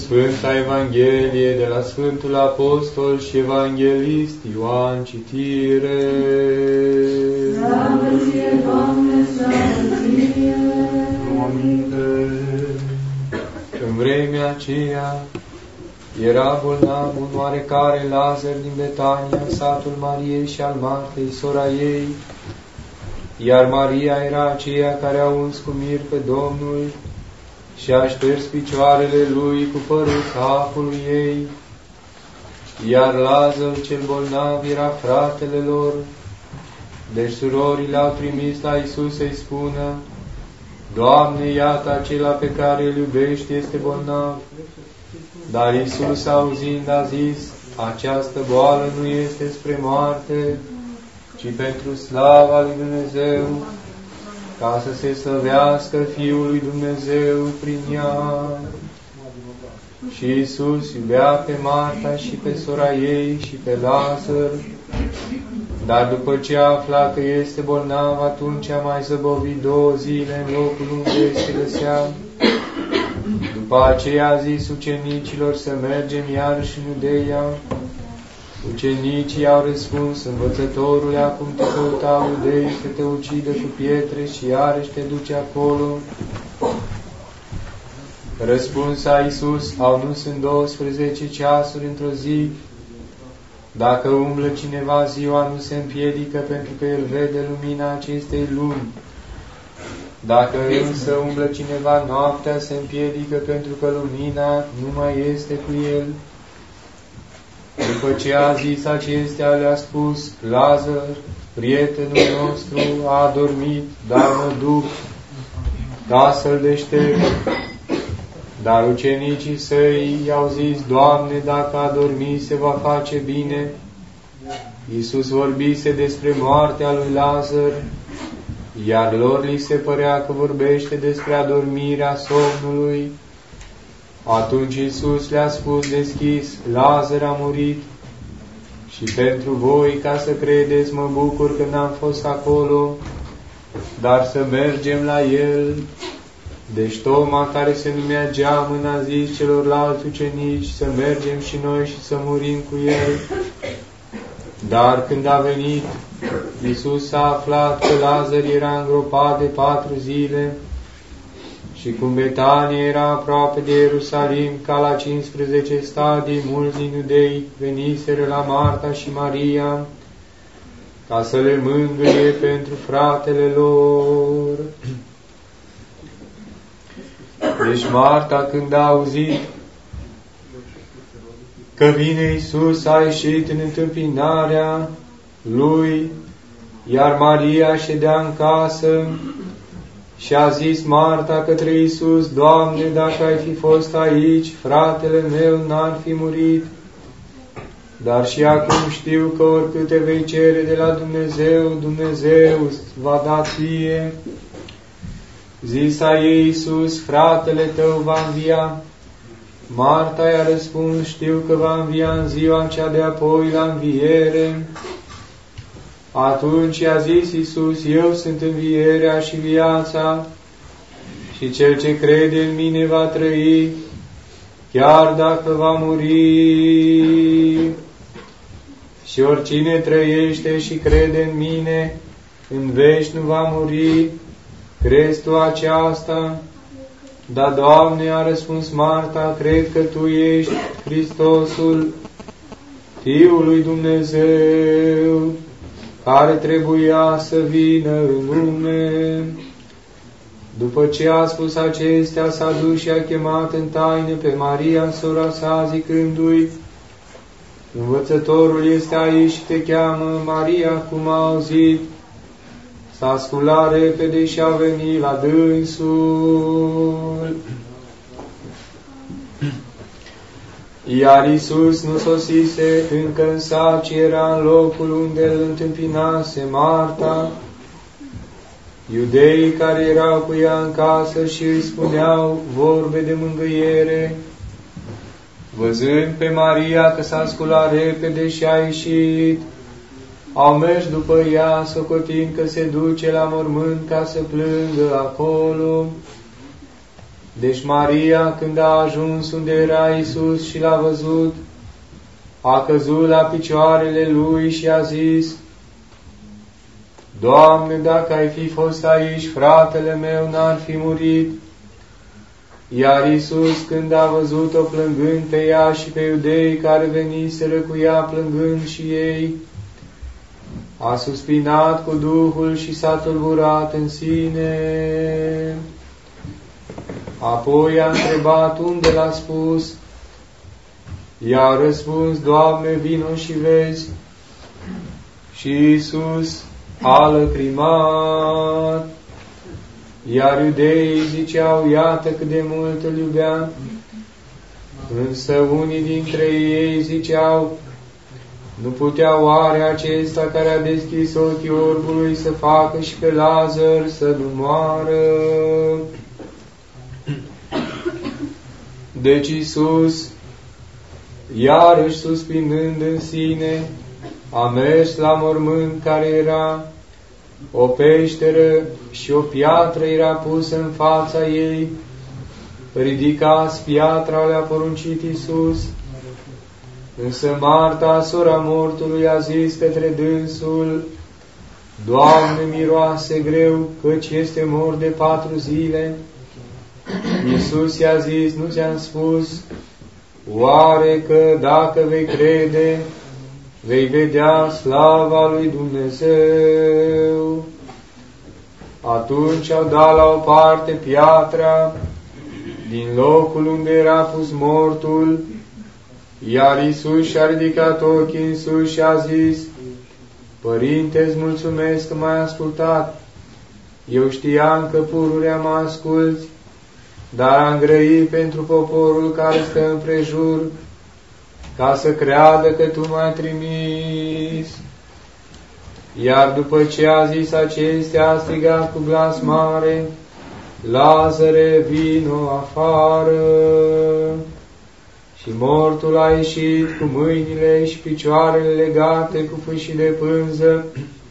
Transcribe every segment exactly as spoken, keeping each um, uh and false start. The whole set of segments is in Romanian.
Sfânta Evanghelie de la Sfântul Apostol și Evanghelist Ioan, citire. Slavă ție, Doamne, slavă ție! În vremea aceea era bolnav un oarecare Lazar din Betania, satul Mariei și al Martei, sora ei, iar Maria era aceea care a uns cu mir pe Domnul și a șters picioarele lui cu părul capului ei, iar Lazar cel bolnav era fratele lor. Deci surorii l-au trimis la Iisus să-i spună: Doamne, iată, acela pe care îl iubești este bolnav. Dar Iisus, auzind, a zis: această boală nu este spre moarte, ci pentru slava lui Dumnezeu, ca să se slăvească Fiul lui Dumnezeu prin ea. Și Iisus iubea pe Marta și pe sora ei și pe Lazar, dar după ce a aflat că este bolnav, atunci a mai zăbovit două zile în locul unde se găsea. După aceea a zis ucenicilor să mergem iarăși în Iudeia. Ucenicii au răspuns: Învățătorule, acum te căutau iudei să te ucidă cu pietre și iarăși te duce acolo. Răspuns a Iisus: Au nu sunt douăsprezece ceasuri într-o zi? Dacă umblă cineva ziua, nu se împiedică, pentru că el vede lumina acestei lumi. Dacă însă umblă cineva noaptea, se împiedică, pentru că lumina nu mai este cu el. După ce a zis acestea, le-a spus: Lazar, prietenul nostru, a adormit, dar mă duc ca să-l deștept. Dar ucenicii săi i-au zis: Doamne, dacă a dormit, se va face bine. Iisus vorbise despre moartea lui Lazar, iar lor li se părea că vorbește despre adormirea somnului. Atunci Iisus le-a spus deschis: Lazar a murit, și pentru voi, ca să credeți, mă bucur că n-am fost acolo, dar să mergem la el. Deci Toma, care se numea Geamăn, a zis celorlalți ucenici să mergem și noi și să murim cu el. Dar când a venit, Iisus a aflat că Lazar era îngropat de patru zile și cum Betania era aproape de Ierusalim, ca la cincisprezece stadii, mulți din iudei veniseră la Marta și Maria ca să le mângâie pentru fratele lor. Deci Marta, când a auzit că vine Iisus, a ieșit în întâmpinarea lui, iar Maria ședea în casă și a zis Marta către Iisus: Doamne, dacă ai fi fost aici, fratele meu n-ar fi murit. Dar și acum știu că oricât te vei cere de la Dumnezeu, Dumnezeu îți va da ție. Zisa ei Iisus: fratele tău va învia. Marta i-a răspuns: știu că va învia în ziua cea de apoi la înviere. Atunci i-a zis Iisus: eu sunt învierea și viața, și cel ce crede în mine va trăi, chiar dacă va muri. Și oricine trăiește și crede în mine, în veci nu va muri. Crezi tu aceasta? Da, Doamne, a răspuns Marta, cred că Tu ești Hristosul, Fiul lui Dumnezeu, care trebuia să vină în lume. După ce a spus acestea, s-a dus și a chemat în taină pe Maria, sora sa, zicându-i: Învățătorul este aici și te cheamă. Maria, cum a auzit, s-a sculat repede și a venit la dânsul. Iar Iisus nu sosise încă în sat, ci era în locul unde îl întâmpinase Marta. Iudeii care erau cu ea în casă și îi spuneau vorbe de mângâiere, văzând pe Maria că s-a sculat repede și a ieșit, au mers după ea, socotind că se duce la mormânt ca să plângă acolo. Deci Maria, când a ajuns unde era Iisus și l-a văzut, a căzut la picioarele Lui și a zis: Doamne, dacă ai fi fost aici, fratele meu n-ar fi murit. Iar Iisus, când a văzut-o plângând pe ea și pe iudei care veniseră cu ea plângând și ei, a suspinat cu Duhul și s-a tulburat în sine. Apoi a întrebat unde l-a spus. I-a răspuns: Doamne, vino și vezi. Și Iisus a lăcrimat. Iar iudeii ziceau: iată cât de mult îl iubea. Însă unii dintre ei ziceau: nu putea oare acesta care a deschis ochii orbului să facă și pe Lazar să nu moară? Deci Iisus, iarăși suspinând în sine, a mers la mormânt care era o peșteră și o piatră era pusă în fața ei. Ridicați piatra, le-a poruncit Iisus. Însă Marta, sora mortului, a zis către dânsul: Doamne, miroase greu, căci este mort de patru zile. Iisus i-a zis: nu ți-am spus oare că dacă vei crede, vei vedea slava lui Dumnezeu? Atunci au dat la o parte piatra din locul unde era pus mortul, iar Iisus și-a ridicat ochii în sus și a zis: Părinte, îți mulțumesc că m-ai ascultat. Eu știam că pururea mă asculți, dar am grăit pentru poporul care stă împrejur, ca să creadă că Tu m-ai trimis. Iar după ce a zis acestea, a strigat cu glas mare: Lazare, vino afară! Și mortul a ieșit cu mâinile și picioarele legate cu fâșii de pânză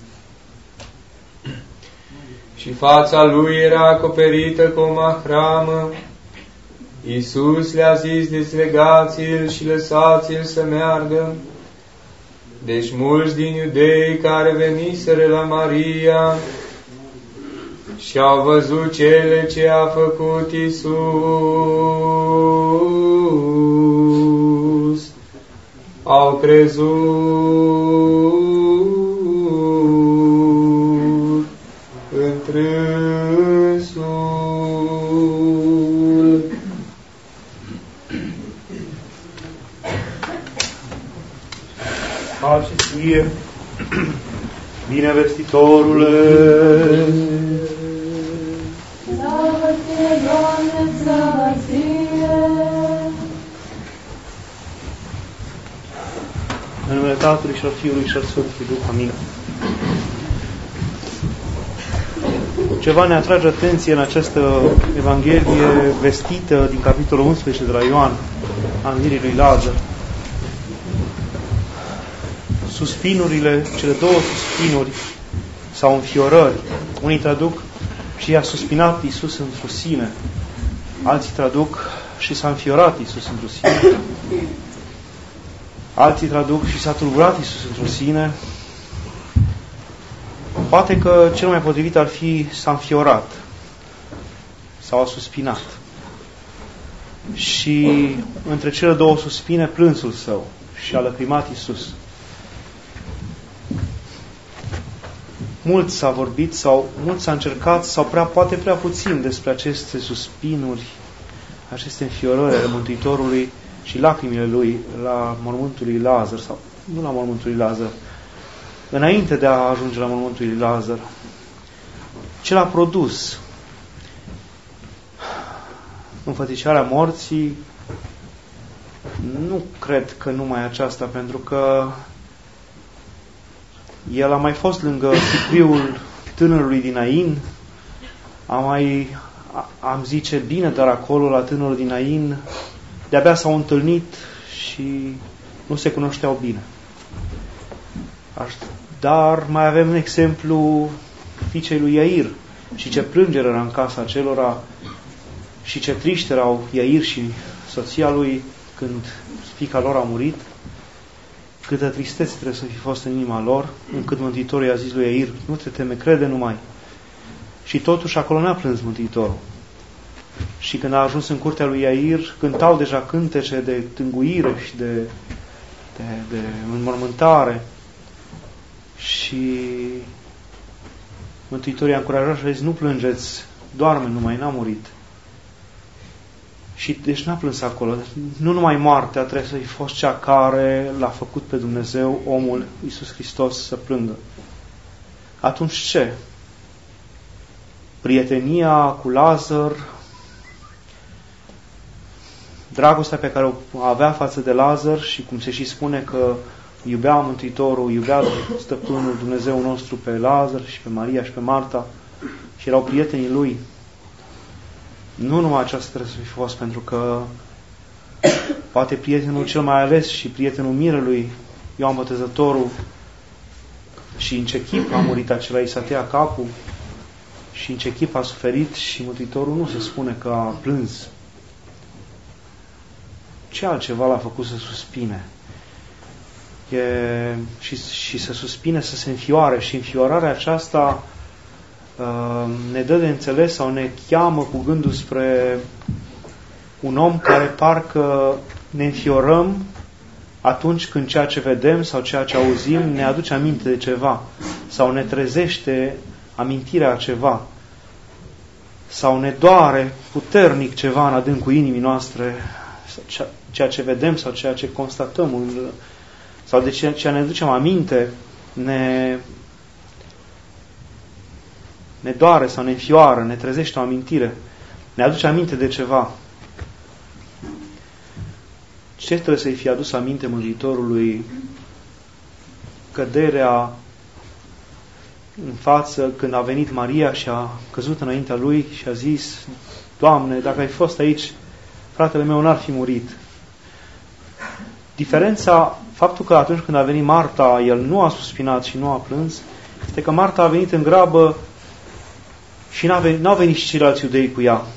și fața lui era acoperită cu o mahramă. Iisus le-a zis: deslegați-l și lăsați-l să meargă. Deci mulți din iudei care veniseră la Maria și au văzut cele ce a făcut Iisus, au crezut întrânsul. Pace ție, binevestitorule! Slavă ție, Doamne, slavă ție! În numele Tatălui și al Fiului și al Sfântului Duh. Amin. Ceva ne atrage atenție în această Evanghelie vestită din capitolul unsprezece de la Ioan, a învierii lui Lazar. Suspinurile, cele două suspinuri sau înfiorări. Unii traduc: și i-a suspinat Iisus într-o sine. Alții traduc: și s-a înfiorat Iisus într-o sine. Alții traduc: și s-a tulburat Iisus într-o sine. Poate că cel mai potrivit ar fi: s-a înfiorat sau a suspinat. Și între cele două suspine, plânsul său, și a lăcrimat Iisus. Mult s-a vorbit sau mult s-a încercat sau prea, poate prea puțin despre aceste suspinuri, aceste înfiorări ale Mântuitorului și lacrimile lui la mormântul lui Lazar, sau nu la mormântul lui Lazar, înainte de a ajunge la mormântul lui Lazar. Ce l-a produs? Înfățișarea morții? Nu cred că numai aceasta, pentru că el a mai fost lângă sicriul tânărului din Nain, a mai, am zice bine, dar acolo la tânărul din Nain de-abia s-au întâlnit și nu se cunoșteau bine. Dar mai avem un exemplu fiicei lui Iair și ce plângere era în casa acelora Și ce triști erau Iair și soția lui când fiica lor a murit, câtă tristețe trebuie să fi fost în inima lor, încât Mântuitorul i-a zis lui Iair, nu te teme, crede numai. Și totuși acolo n-a plâns Mântuitorul. Și când a ajuns în curtea lui Iair, cântau deja cântece de tânguire și de, de, de înmormântare. Și Mântuitorul i-a încurajat și a zis, nu plângeți, doarme numai, n-a murit. Și deci n-a plâns acolo. Nu numai moartea trebuie să fi fost cea care l-a făcut pe Dumnezeu, omul Iisus Hristos, să plângă. Atunci ce? Prietenia cu Lazar, dragostea pe care o avea față de Lazar și cum se și spune că iubea Mântuitorul, iubea Stăpânul Dumnezeu nostru pe Lazar și pe Maria și pe Marta și erau prietenii lui. Nu numai aceasta trebuie să fi fost, pentru că poate prietenul cel mai ales și prietenul mirelui, Ioan Botezătorul, și în ce chip a murit acela, i s-a tăiat capul și în ce chip a suferit și Mântuitorul nu se spune că a plâns. Ce altceva l-a făcut să suspine? E, și, și să suspine, să se înfioare. Și înfiorarea aceasta uh, ne dă de înțeles sau ne cheamă cu gândul spre un om care parcă ne înfiorăm atunci când ceea ce vedem sau ceea ce auzim ne aduce aminte de ceva sau ne trezește amintirea ceva sau ne doare puternic ceva în adâncul inimii noastre, ceea ce vedem sau ceea ce constatăm sau de ceea ce ne ducem aminte ne, ne doare sau ne înfioară, ne trezește o amintire, ne aduce aminte de ceva. Ce trebuie să-i fie adus aminte Mântuitorului? Căderea în față când a venit Maria și a căzut înaintea lui și a zis, Doamne, dacă ai fost aici, fratele meu n-ar fi murit. Diferența, faptul că atunci când a venit Marta, el nu a suspinat și nu a plâns, este că Marta a venit în grabă și n-a venit, n-au venit și ceilalți iudei cu ea.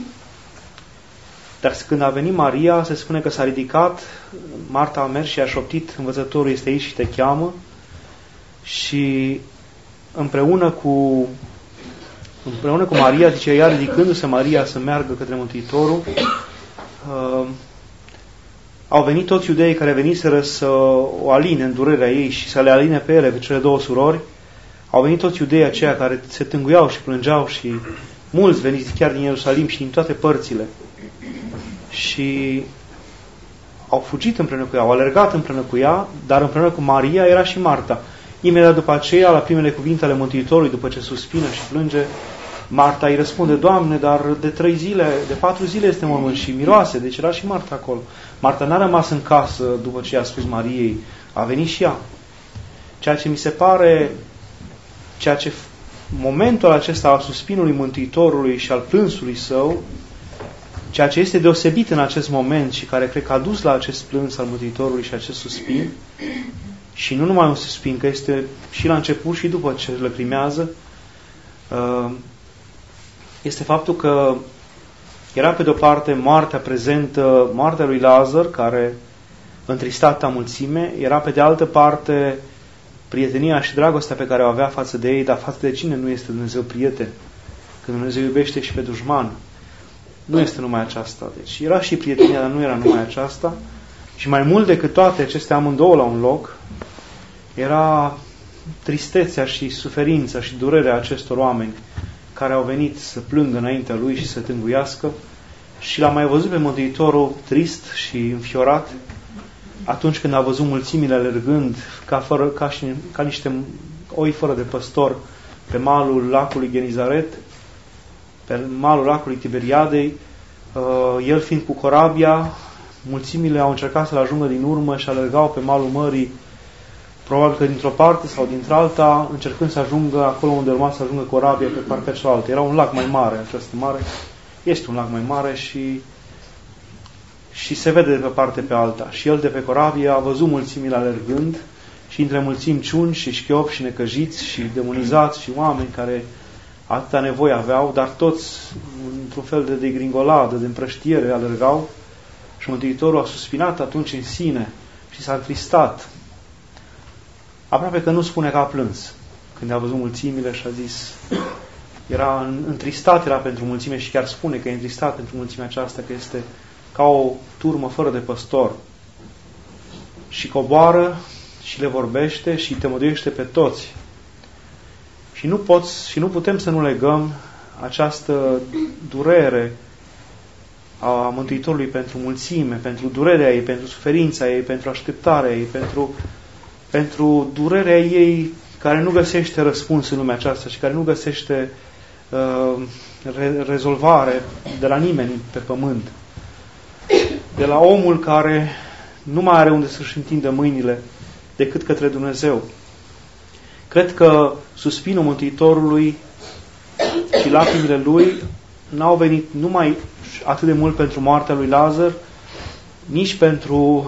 Dar când a venit Maria, se spune că s-a ridicat, Marta a mers și a șoptit, învățătorul este aici și te cheamă, și împreună cu împreună cu Maria, zice ea, ridicându-se Maria să meargă către Mântuitorul, uh, au venit toți iudeii care veniseră să o aline în durerea ei și să le aline pe ele, pe cele două surori. Au venit toți iudeii aceia care se tânguiau și plângeau și mulți veniți chiar din Ierusalim și din toate părțile. Și au fugit împreună cu ea, au alergat împreună cu ea, dar împreună cu Maria era și Marta. Imediat după aceea, la primele cuvinte ale Mântuitorului, după ce suspină și plânge, Marta îi răspunde, Doamne, dar de trei zile, de patru zile este mormânt și miroase, deci era și Marta acolo. Marta n-a rămas în casă după ce i-a spus Mariei, a venit și ea. Ceea ce mi se pare, ceea ce momentul acesta al suspinului Mântuitorului și al plânsului său, ceea ce este deosebit în acest moment și care cred că a dus la acest plâns al Mântuitorului și acest suspin, și nu numai un suspin, că este și la început și după ce le primează, este faptul că era pe de-o parte moartea prezentă, moartea lui Lazar, care întrista atâta mulțime, era pe de altă parte prietenia și dragostea pe care o avea față de ei, dar față de cine nu este Dumnezeu prieten? Când Dumnezeu iubește și pe dușman. Nu este numai aceasta. Deci era și prietenia, dar nu era numai aceasta. Și mai mult decât toate acestea amândouă la un loc, era tristețea și suferința și durerea acestor oameni care au venit să plângă înaintea lui și să tânguiască. Și l-a mai văzut pe Mântuitorul trist și înfiorat atunci când a văzut mulțimile alergând ca, fără, ca, și, ca niște oi fără de păstor pe malul lacului Genizaret, pe malul lacului Tiberiadei, el fiind cu corabia, mulțimile au încercat să-l ajungă din urmă și alergau pe malul mării, probabil că dintr-o parte sau dintr-alta, încercând să ajungă acolo unde urma să ajungă corabia pe partea cealaltă. Era un lac mai mare, această mare, este un lac mai mare și, și se vede de pe parte pe alta. Și el de pe corabie a văzut mulțimile alergând și între mulțimi ciuni și șchiopi și necăjiți și demonizați și oameni care atâta nevoie aveau, dar toți într-un fel de degringoladă, de împrăștiere alergau și Mântuitorul a suspinat atunci în sine și s-a întristat. Aproape că nu spune că a plâns când a văzut mulțimile și a zis, era întristat, era pentru mulțime și chiar spune că e întristat pentru mulțimea aceasta, că este ca o turmă fără de păstor. Și coboară și le vorbește și temăduiește pe toți. Și nu poți, și nu putem să nu legăm această durere a Mântuitorului pentru mulțime, pentru durerea ei, pentru suferința ei, pentru așteptarea ei, pentru, pentru durerea ei care nu găsește răspuns în lumea aceasta și care nu găsește uh, re- rezolvare de la nimeni pe pământ. De la omul care nu mai are unde să-și întindă mâinile decât către Dumnezeu. Cred că suspinul Mântuitorului și lacrimile lui n-au venit numai atât de mult pentru moartea lui Lazar, nici pentru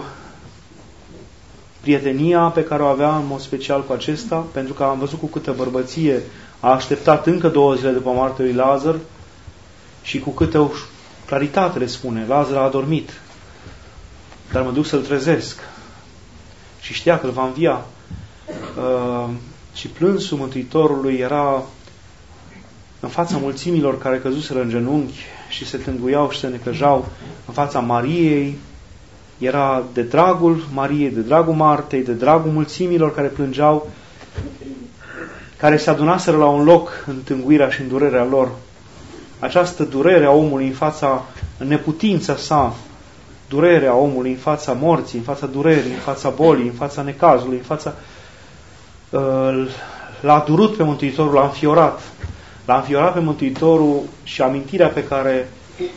prietenia pe care o avea în mod special cu acesta, pentru că am văzut cu câtă bărbăție a așteptat încă două zile după moartea lui Lazar și cu câtă claritate le spune, Lazar a adormit, dar mă duc să-l trezesc. Și știa că îl va învia. Uh, și plânsul Mântuitorului era în fața mulțimilor care căzuseră în genunchi și se tânguiau și se necăjau, în fața Mariei. Era de dragul Mariei, de dragul Martei, de dragul mulțimilor care plângeau, care se adunaseră la un loc în tânguirea și în durerea lor. Această durere a omului în fața în neputința sa, durerea omului în fața morții, în fața durerii, în fața bolii, în fața necazului, în fața... Uh, l-a durut pe Mântuitorul, l-a înfiorat. L-a înfiorat pe Mântuitorul și amintirea pe care,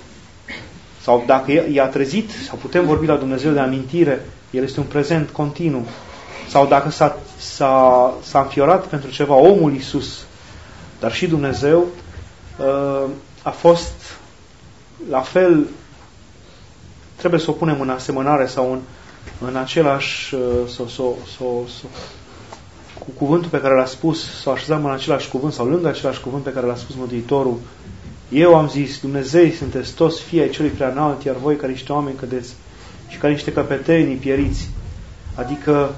sau dacă i-a trezit, sau putem vorbi la Dumnezeu de amintire, El este un prezent continuu. Sau dacă s-a, s-a, s-a înfiorat pentru ceva, omul Iisus, dar și Dumnezeu, uh, a fost la fel. Trebuie să o punem în asemănare sau în, în același, sau, sau, sau, sau, cu cuvântul pe care l-a spus, sau așezăm în același cuvânt, sau lângă același cuvânt pe care l-a spus Mântuitorul. Eu am zis, Dumnezei sunteți toți fii ai celui prea înalt, iar voi ca niște oameni cădeți și ca niște căpetenii pieriți. Adică,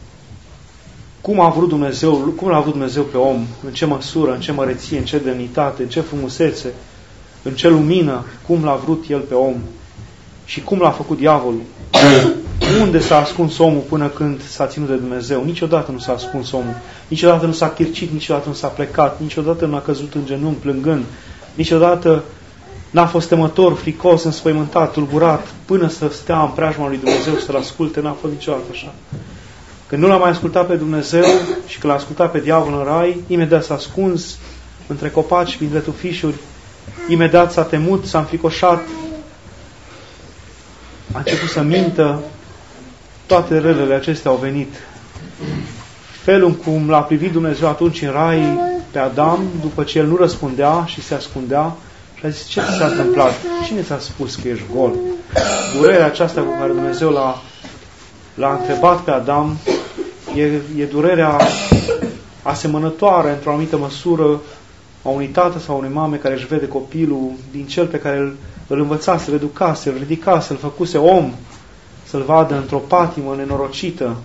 cum a vrut Dumnezeu, cum l-a vrut Dumnezeu pe om, în ce măsură, în ce măreție, în ce demnitate, în ce frumusețe, în ce lumină, cum l-a vrut El pe om. Și cum l-a făcut diavolul? Unde s-a ascuns omul până când s-a ținut de Dumnezeu? Niciodată nu s-a ascuns omul. Niciodată nu s-a chircit, niciodată nu s-a plecat, niciodată nu a căzut în genunchi plângând, niciodată n-a fost temător, fricos, înspăimântat, tulburat, până să stea în preajma lui Dumnezeu să-L asculte. N-a fost niciodată așa. Când nu l-a mai ascultat pe Dumnezeu și când l-a ascultat pe diavol în rai, imediat s-a ascuns între copaci, printre tufișuri, imediat s-a temut, s-a înfricoșat, a început să mintă, toate relele acestea au venit. Felul cum l-a privit Dumnezeu atunci în rai pe Adam, după ce el nu răspundea și se ascundea, și a zis, ce ți s-a întâmplat? Cine ți-a spus că ești gol? Durerea aceasta cu care Dumnezeu l-a, l-a întrebat pe Adam e, e durerea asemănătoare, într-o anumită măsură, a unui tată sau unei mame care își vede copilul din cel pe care îl, îl învăța, să-l educase, îl ridicase, îl făcuse om, să-l vadă într-o patimă nenorocită,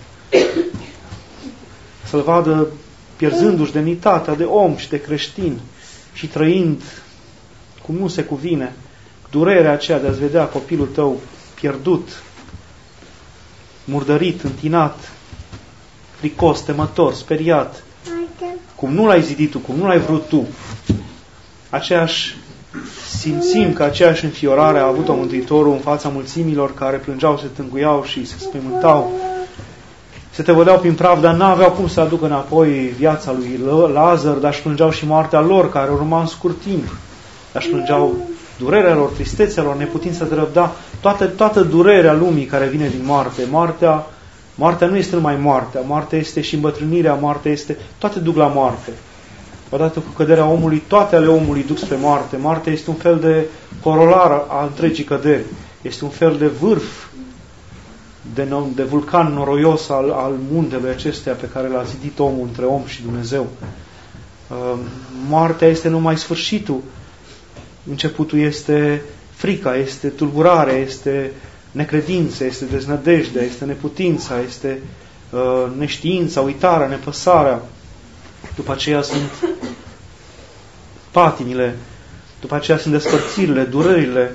să-l vadă pierzându-și demnitatea de om și de creștin și trăind cum nu se cuvine durerea aceea de a-ți vedea copilul tău pierdut, murdărit, întinat, fricos, temător, speriat, cum nu l-ai zidit tu, cum nu l-ai vrut tu. Aceeași, simțim că aceeași înfiorare a avut-o Mântuitorul în fața mulțimilor care plângeau, se tânguiau și se spăimântau, se tăvăleau prin praf, dar n-aveau cum să aducă înapoi viața lui Lazar, dar își plângeau și moartea lor, care urma în scurt timp. Dar își plângeau durerea lor, tristețea lor, neputința de răbda, toată, toată durerea lumii care vine din moarte. Moartea, moartea nu este numai moartea, moartea este și îmbătrânirea, moartea este, toate duc la moarte. Odată cu căderea omului, toate ale omului duc spre moarte. Moartea este un fel de corolar a întregii căderi. Este un fel de vârf, de, de vulcan noroios al, al muntelui acestea pe care l-a zidit omul între om și Dumnezeu. Moartea este numai sfârșitul. Începutul este frica, este tulburare, este necredință, este deznădejdea, este neputința, este uh, neștiința, uitarea, nepăsarea. După aceea sunt patimile, după aceea sunt despărțirile, durerile,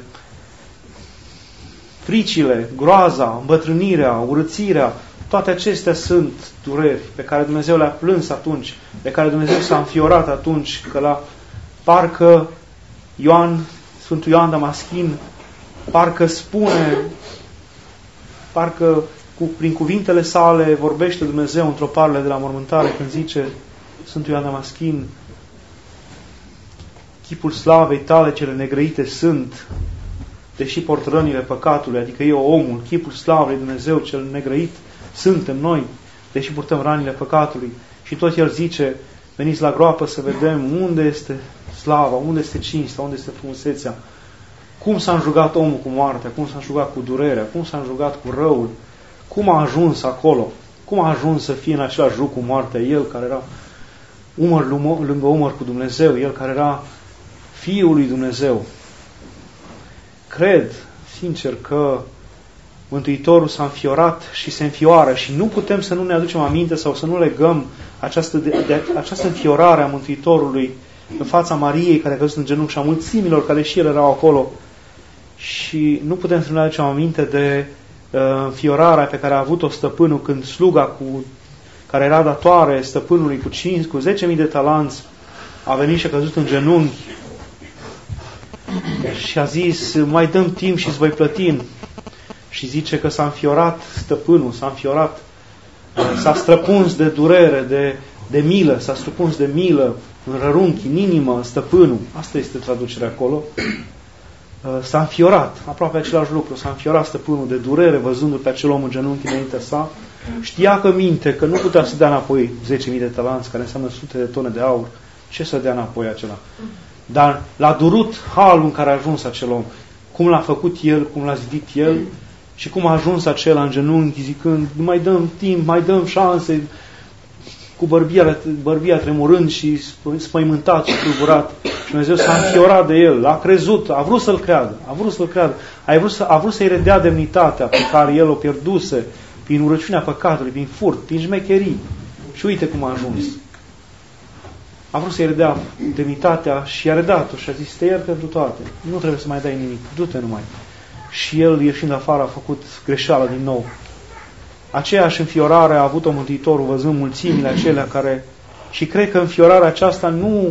fricile, groaza, îmbătrânirea, urățirea. Toate acestea sunt dureri pe care Dumnezeu le-a plâns atunci, pe care Dumnezeu s-a înfiorat atunci, că la parcă Ioan, Sfântul Ioan Damaschin, parcă spune, parcă cu, prin cuvintele sale vorbește Dumnezeu într-o parle de la mormântare când zice Sfântul Ioan Damaschin: chipul slavei tale cele negrăite sunt, deși port rănile păcatului, adică eu, omul, chipul slavei Dumnezeu cel negrăit suntem noi, deși purtăm ranile păcatului. Și tot el zice: veniți la groapă să vedem unde este slava, unde este cinstea, unde este frumusețea. Cum s-a înjugat omul cu moartea, cum s-a înjugat cu durerea, cum s-a înjugat cu răul, cum a ajuns acolo, cum a ajuns să fie în același joc cu moartea, el care era umăr lângă umăr cu Dumnezeu, el care era Fiul lui Dumnezeu. Cred, sincer, că Mântuitorul s-a înfiorat și se înfioară și nu putem să nu ne aducem aminte sau să nu legăm această, de, de, această înfiorare a Mântuitorului în fața Mariei care a căzut în genunchi și a mulțimilor care și ele erau acolo, și nu putem să nu ne aducem aminte de uh, înfiorarea pe care a avut-o stăpânul când sluga cu, care era datoare stăpânului cu, cinci, cu zece mii de talanți a venit și a căzut în genunchi și a zis: mai dăm timp și îți voi plăti. Și zice că s-a înfiorat stăpânul, s-a înfiorat, s-a străpuns de durere, de, de milă, s-a străpuns de milă în rărunchi, în inimă, stăpânul. Asta este traducerea acolo. S-a înfiorat, aproape același lucru, s-a înfiorat stăpânul de durere, văzându-l pe acel om în genunchi înaintea sa. Știa că minte, că nu putea să dea înapoi zece mii de talanți, care înseamnă sute de tone de aur. Ce să dea înapoi acela? Dar l-a durut halul în care a ajuns acel om. Cum l-a făcut el, cum l-a zidit el și cum a ajuns acela în genunchi zicând: mai dăm timp, mai dăm șanse, cu bărbia, bărbia tremurând și spăimântat și tulburat. Și Dumnezeu s-a înfiorat de el, l-a crezut, a vrut să-l creadă, a vrut să-l creadă, a vrut, să, a vrut să-i redea demnitatea pe care el o pierduse prin urăciunea păcatului, prin furt, prin șmecherii. Și uite cum a ajuns. A vrut să-i redea demnitatea și i-a redat-o și a zis: te iert pentru toate, nu trebuie să mai dai nimic, du-te numai. Și el, ieșind afară, a făcut greșeala din nou. Aceeași înfiorare a avut-o Mântuitorul văzând mulțimile acelea care... Și cred că înfiorarea aceasta nu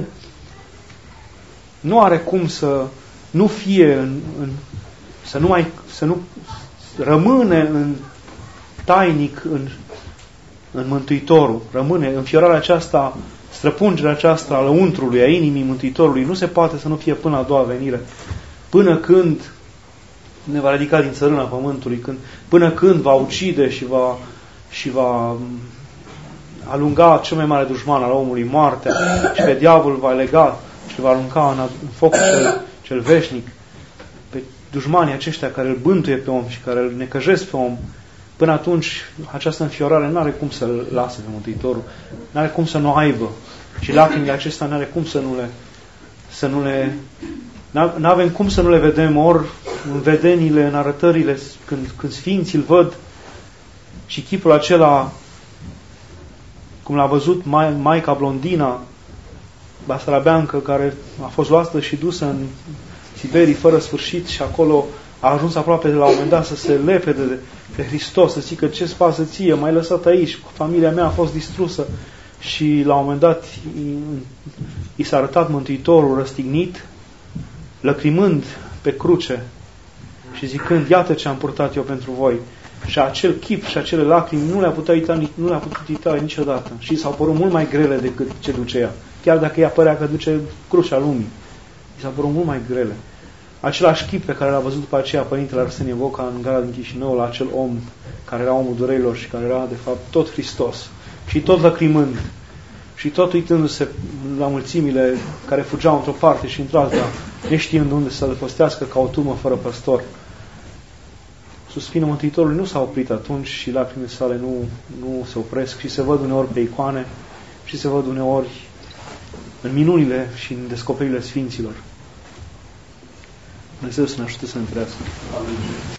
nu are cum să nu fie în, în, să nu mai să nu rămâne în tainic în, în Mântuitorul. Rămâne înfiorarea aceasta, străpungerea aceasta a lăuntrului, a inimii Mântuitorului, nu se poate să nu fie până la a doua venire. Până când ne va ridica din țărâna pământului, când, până când va ucide și va, și va alunga cel mai mare dușman al omului, moartea, și pe diavol va lega și va arunca în, în focul cel, cel veșnic, pe dușmanii aceștia care îl bântuie pe om și care îl necăjesc pe om. Până atunci, această înfiorare nu are cum să-l lase pe Mântuitorul, nu are cum să nu aibă. Și lacrimile acestea nu are cum să nu le să nu le nu avem cum să nu le vedem ori în vedenile, în arătările, când, când sfinții îl văd și chipul acela, cum l-a văzut Maica Blondina, Basarabeancă, care a fost luată și dusă în Siberii fără sfârșit și acolo a ajuns aproape de la un moment dat să se lepede de, de Hristos, să zică: ce-ți pasă ție, m-ai lăsat aici, familia mea a fost distrusă. Și la un moment dat i s-a arătat Mântuitorul răstignit, lăcrimând pe cruce și zicând: iată ce am purtat eu pentru voi. Și acel chip și acele lacrimi nu le-a putut uita, nu le-a putut uita niciodată. Și s-au părut mult mai grele decât ce duce ea. Chiar dacă ea părea că duce crucea lumii. I s-au părut mult mai grele. Același chip pe care l-a văzut după aceea Părintele Arsenie Voca în gara din Chișinău, la acel om care era omul durerilor și care era de fapt tot Hristos. Și tot lăcrimând. Și tot uitându-se la mulțimile care fugeau într-o parte și într-alta, neștiind unde să le postească ca o turmă fără păstor. Suspinul Mântuitorului nu s-a oprit atunci și lacrimile sale nu, nu se opresc și se văd uneori pe icoane și se văd uneori în minunile și în descoperirile Sfinților. Dumnezeu să ne ajute să ne întărească. Amin.